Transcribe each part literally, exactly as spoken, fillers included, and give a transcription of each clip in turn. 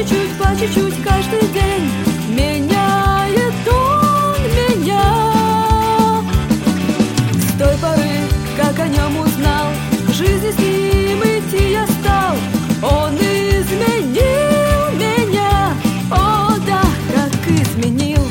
чуть-чуть, по чуть-чуть каждый день меняет он меня. С той поры, как о нем узнал, в жизни с ним идти я стал. Он изменил меня, о да, как изменил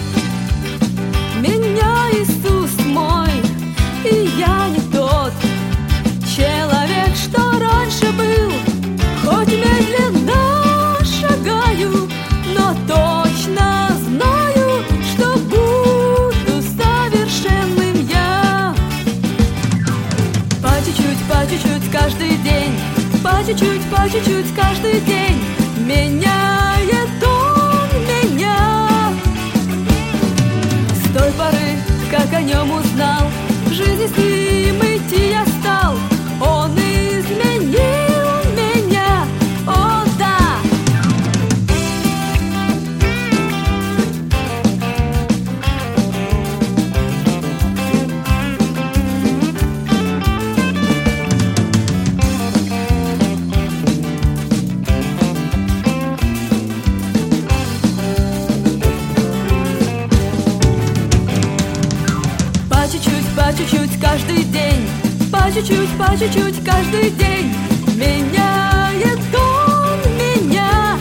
меня Иисус мой. И я не тот человек, что раньше был, хоть медленно шагаю, но точно знаю, что буду совершенным я. По чуть-чуть, по чуть-чуть каждый день, по чуть-чуть, по чуть-чуть каждый день меняет он меня. С той поры, как о нем узнал, в жизни с ним идти я стал. Он изменил меня, о да. По чуть-чуть, по чуть-чуть каждый день, по чуть-чуть, по чуть-чуть каждый день меняет он меня.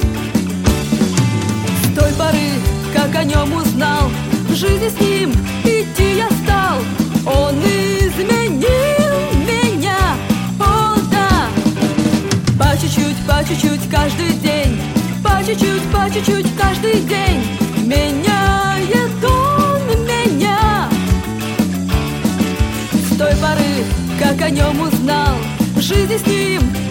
С той поры, как о нем узнал, в жизни с ним идти я стал. Он изменил меня, о да. По чуть-чуть, по чуть-чуть каждый день, по чуть-чуть, по чуть-чуть каждый день меняет он меня. С той поры, как о нем узнал, в жизни с ним